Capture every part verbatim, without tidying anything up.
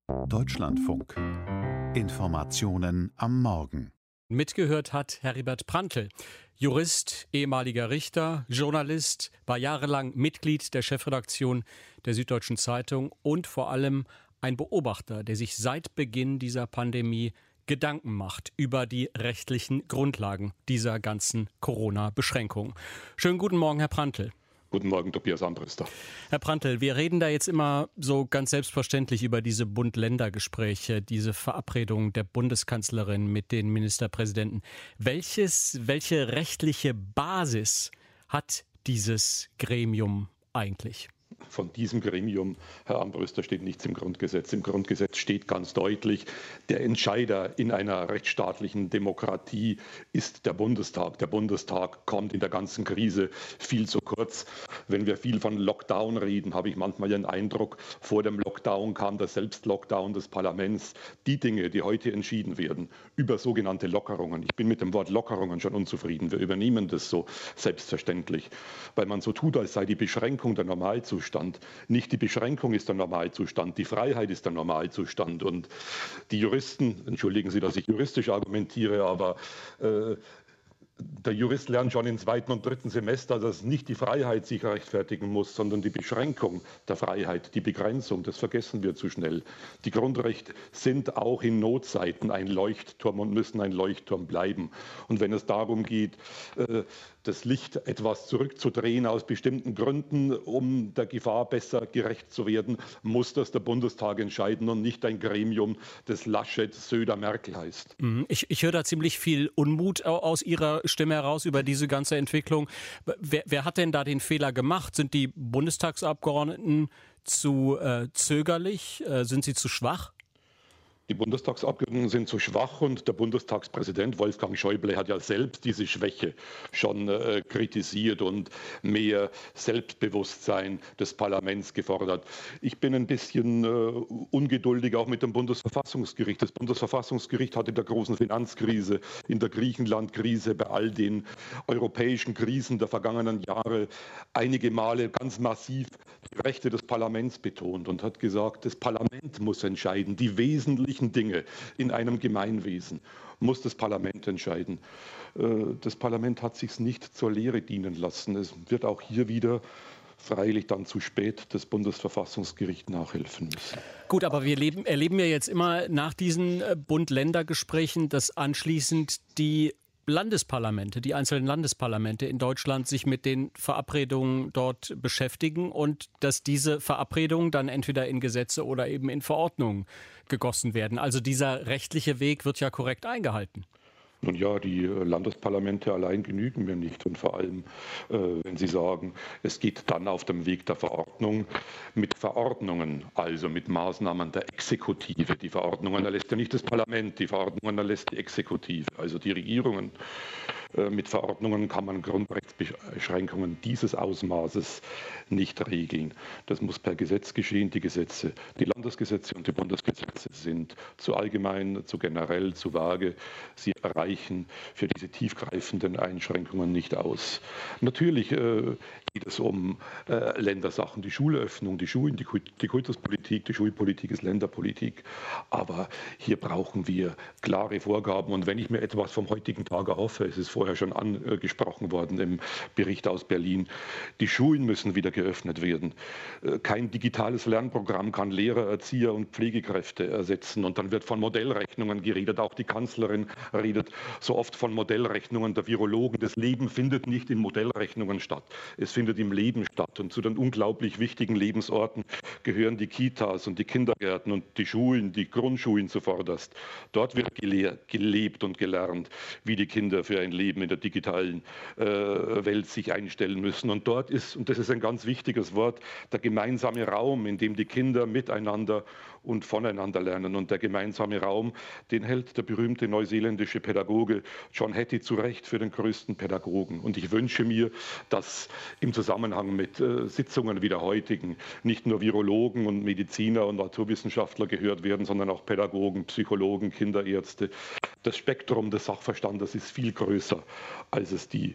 Deutschlandfunk. Informationen am Morgen. Mitgehört hat Heribert Prantl, Jurist, ehemaliger Richter, Journalist, war jahrelang Mitglied der Chefredaktion der Süddeutschen Zeitung und vor allem ein Beobachter, der sich seit Beginn dieser Pandemie Gedanken macht über die rechtlichen Grundlagen dieser ganzen Corona-Beschränkungen. Schönen guten Morgen, Herr Prantl. Guten Morgen, Tobias Armbruster. Herr Prantl, wir reden da jetzt immer so ganz selbstverständlich über diese Bund-Länder-Gespräche, diese Verabredungen der Bundeskanzlerin mit den Ministerpräsidenten. Welches, welche rechtliche Basis hat dieses Gremium eigentlich? Von diesem Gremium, Herr Armbruster, steht nichts im Grundgesetz. Im Grundgesetz steht ganz deutlich, der Entscheider in einer rechtsstaatlichen Demokratie ist der Bundestag. Der Bundestag kommt in der ganzen Krise viel zu kurz. Wenn wir viel von Lockdown reden, habe ich manchmal den Eindruck, vor dem Lockdown kam der Selbstlockdown des Parlaments. Die Dinge, die heute entschieden werden, über sogenannte Lockerungen. Ich bin mit dem Wort Lockerungen schon unzufrieden. Wir übernehmen das so selbstverständlich, weil man so tut, als sei die Beschränkung der Normalzustand. Nicht die Beschränkung ist der Normalzustand, die Freiheit ist der Normalzustand. Und die Juristen, entschuldigen Sie, dass ich juristisch argumentiere, aber äh, der Jurist lernt schon im zweiten und dritten Semester, dass nicht die Freiheit sich rechtfertigen muss, sondern die Beschränkung der Freiheit, die Begrenzung. Das vergessen wir zu schnell. Die Grundrechte sind auch in Notzeiten ein Leuchtturm und müssen ein Leuchtturm bleiben. Und wenn es darum geht, das Licht etwas zurückzudrehen aus bestimmten Gründen, um der Gefahr besser gerecht zu werden, muss das der Bundestag entscheiden und nicht ein Gremium, das Laschet, Söder, Merkel heißt. Ich, ich höre da ziemlich viel Unmut aus Ihrer Stimme heraus über diese ganze Entwicklung. Wer, wer hat denn da den Fehler gemacht? Sind die Bundestagsabgeordneten zu äh, zögerlich? Äh, sind sie zu schwach? Die Bundestagsabgeordneten sind zu schwach und der Bundestagspräsident Wolfgang Schäuble hat ja selbst diese Schwäche schon äh, kritisiert und mehr Selbstbewusstsein des Parlaments gefordert. Ich bin ein bisschen äh, ungeduldig auch mit dem Bundesverfassungsgericht. Das Bundesverfassungsgericht hat in der großen Finanzkrise, in der Griechenland-Krise, bei all den europäischen Krisen der vergangenen Jahre einige Male ganz massiv die Rechte des Parlaments betont und hat gesagt, das Parlament muss entscheiden, die wesentlichen Dinge in einem Gemeinwesen muss das Parlament entscheiden. Das Parlament hat sich nicht zur Lehre dienen lassen. Es wird auch hier wieder freilich dann zu spät das Bundesverfassungsgericht nachhelfen müssen. Gut, aber wir leben, erleben ja jetzt immer nach diesen Bund-Länder-Gesprächen, dass anschließend die Landesparlamente, die einzelnen Landesparlamente in Deutschland sich mit den Verabredungen dort beschäftigen und dass diese Verabredungen dann entweder in Gesetze oder eben in Verordnungen gegossen werden. Also dieser rechtliche Weg wird ja korrekt eingehalten. Nun ja, die Landesparlamente allein genügen mir nicht. Und vor allem, äh, wenn Sie sagen, es geht dann auf dem Weg der Verordnung mit Verordnungen, also mit Maßnahmen der Exekutive. Die Verordnungen erlässt ja nicht das Parlament, die Verordnungen erlässt die Exekutive, also die Regierungen. Äh, mit Verordnungen kann man Grundrechtsbeschränkungen dieses Ausmaßes nicht regeln. Das muss per Gesetz geschehen. Die Gesetze, die Landesgesetze und die Bundesgesetze sind zu allgemein, zu generell, zu vage. Sie reichen für diese tiefgreifenden Einschränkungen nicht aus. Natürlich äh, geht es um äh, Ländersachen, die Schulöffnung, die Schulen, die, die Kultuspolitik, die Schulpolitik ist Länderpolitik. Aber hier brauchen wir klare Vorgaben. Und wenn ich mir etwas vom heutigen Tag erhoffe, es ist vorher schon angesprochen worden im Bericht aus Berlin, die Schulen müssen wieder geöffnet werden. Kein digitales Lernprogramm kann Lehrer, Erzieher und Pflegekräfte ersetzen. Und dann wird von Modellrechnungen geredet. Auch die Kanzlerin redet so oft von Modellrechnungen der Virologen. Das Leben findet nicht in Modellrechnungen statt. Es findet im Leben statt. Und zu den unglaublich wichtigen Lebensorten gehören die Kitas und die Kindergärten und die Schulen, die Grundschulen zuvorderst. Dort wird gelebt und gelernt, wie die Kinder für ein Leben in der digitalen äh, Welt sich einstellen müssen. Und dort ist, und das ist ein ganz wichtiges Wort, der gemeinsame Raum, in dem die Kinder miteinander und voneinander lernen. Und der gemeinsame Raum, den hält der berühmte neuseeländische Pädagoge John Hattie zurecht für den größten Pädagogen. Und ich wünsche mir, dass im Zusammenhang mit äh, Sitzungen wie der heutigen nicht nur Virologen und Mediziner und Naturwissenschaftler gehört werden, sondern auch Pädagogen, Psychologen, Kinderärzte. Das Spektrum des Sachverstandes ist viel größer, als es die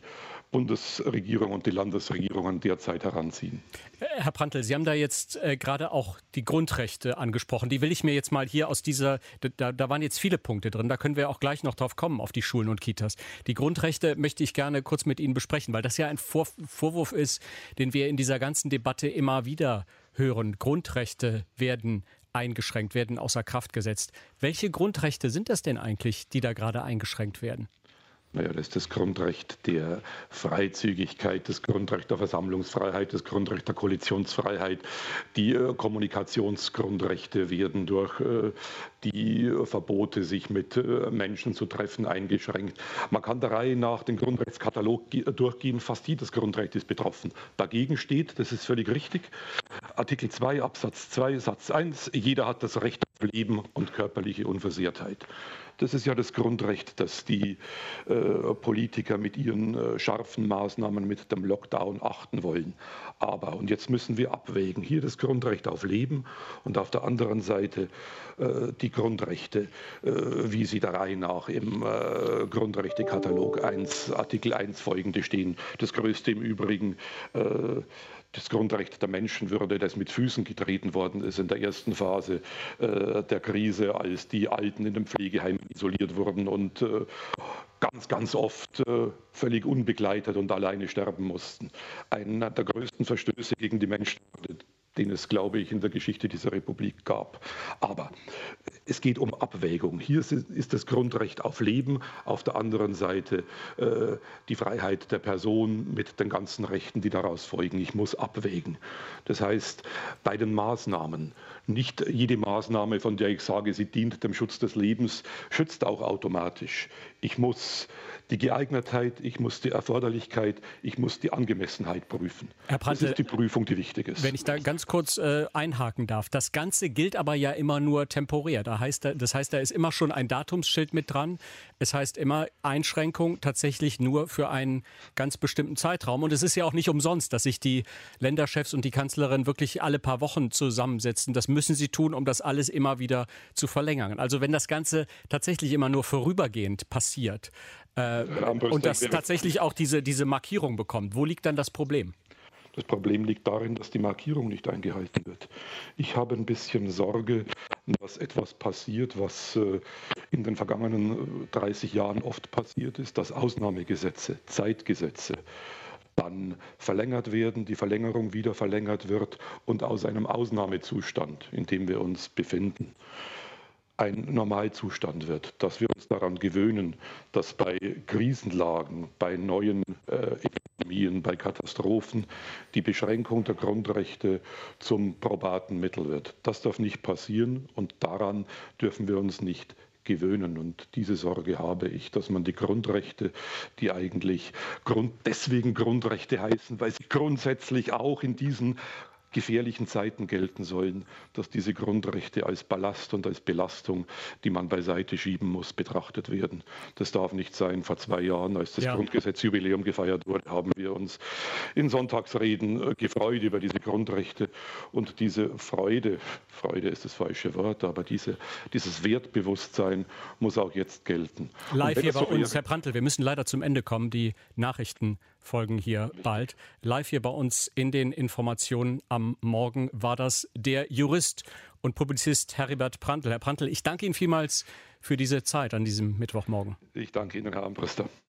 Bundesregierung und die Landesregierungen derzeit heranziehen. Herr Prantl, Sie haben da jetzt äh, gerade auch die Grundrechte angesprochen. Die will ich mir jetzt mal hier aus dieser, da, da waren jetzt viele Punkte drin, da können wir auch gleich noch drauf kommen, auf die Schulen und Kitas. Die Grundrechte möchte ich gerne kurz mit Ihnen besprechen, weil das ja ein Vor- Vorwurf ist, den wir in dieser ganzen Debatte immer wieder hören. Grundrechte werden eingeschränkt, werden außer Kraft gesetzt. Welche Grundrechte sind das denn eigentlich, die da gerade eingeschränkt werden? Naja, das ist das Grundrecht der Freizügigkeit, das Grundrecht der Versammlungsfreiheit, das Grundrecht der Koalitionsfreiheit. Die äh, Kommunikationsgrundrechte werden durch äh, die äh, Verbote, sich mit äh, Menschen zu treffen, eingeschränkt. Man kann der Reihe nach den Grundrechtskatalog durchgehen. Fast jedes Grundrecht ist betroffen. Dagegen steht, das ist völlig richtig, Artikel zwei Absatz zwei Satz eins, jeder hat das Recht auf Leben und körperliche Unversehrtheit. Das ist ja das Grundrecht, das die äh, Politiker mit ihren äh, scharfen Maßnahmen, mit dem Lockdown achten wollen. Aber, und jetzt müssen wir abwägen, hier das Grundrecht auf Leben und auf der anderen Seite äh, die Grundrechte, äh, wie sie der Reihe nach im äh, Grundrechtekatalog eins, Artikel eins folgende stehen. Das größte im Übrigen, äh, das Grundrecht der Menschenwürde, das mit Füßen getreten worden ist in der ersten Phase äh, der Krise, als die Alten in den Pflegeheimen isoliert wurden und äh, ganz, ganz oft äh, völlig unbegleitet und alleine sterben mussten. Einer der größten Verstöße gegen die Menschenwürde, den es, glaube ich, in der Geschichte dieser Republik gab. Aber es geht um Abwägung. Hier ist das Grundrecht auf Leben, auf der anderen Seite äh, die Freiheit der Person mit den ganzen Rechten, die daraus folgen. Ich muss abwägen. Das heißt, bei den Maßnahmen, nicht jede Maßnahme, von der ich sage, sie dient dem Schutz des Lebens, schützt auch automatisch. Ich muss die Geeignetheit, ich muss die Erforderlichkeit, ich muss die Angemessenheit prüfen. Herr Prantl, das ist die Prüfung, die wichtig ist. Wenn ich da ganz kurz äh, einhaken darf. Das Ganze gilt aber ja immer nur temporär. Da heißt, das heißt, da ist immer schon ein Datumsschild mit dran. Es heißt immer Einschränkung tatsächlich nur für einen ganz bestimmten Zeitraum. Und es ist ja auch nicht umsonst, dass sich die Länderchefs und die Kanzlerin wirklich alle paar Wochen zusammensetzen. Das müssen sie tun, um das alles immer wieder zu verlängern. Also wenn das Ganze tatsächlich immer nur vorübergehend passiert äh, und das tatsächlich auch diese, diese Markierung bekommt, wo liegt dann das Problem? Das Problem liegt darin, dass die Markierung nicht eingehalten wird. Ich habe ein bisschen Sorge, dass etwas passiert, was in den vergangenen dreißig Jahren oft passiert ist, dass Ausnahmegesetze, Zeitgesetze dann verlängert werden, die Verlängerung wieder verlängert wird und aus einem Ausnahmezustand, in dem wir uns befinden, ein Normalzustand wird, dass wir uns daran gewöhnen, dass bei Krisenlagen, bei neuen äh, Epidemien, bei Katastrophen die Beschränkung der Grundrechte zum probaten Mittel wird. Das darf nicht passieren und daran dürfen wir uns nicht gewöhnen. Und diese Sorge habe ich, dass man die Grundrechte, die eigentlich Grund, deswegen Grundrechte heißen, weil sie grundsätzlich auch in diesen gefährlichen Zeiten gelten sollen, dass diese Grundrechte als Ballast und als Belastung, die man beiseite schieben muss, betrachtet werden. Das darf nicht sein. Vor zwei Jahren, als das ja. Grundgesetzjubiläum gefeiert wurde, haben wir uns in Sonntagsreden gefreut über diese Grundrechte. Und diese Freude, Freude ist das falsche Wort, aber diese, dieses Wertbewusstsein muss auch jetzt gelten. Live hier bei uns, Herr Prantl, wir müssen leider zum Ende kommen. Die Nachrichten folgen hier bald. Live hier bei uns in den Informationen am Morgen war das der Jurist und Publizist Heribert Prantl. Herr Prantl, ich danke Ihnen vielmals für diese Zeit an diesem Mittwochmorgen. Ich danke Ihnen, Herr Armbruster.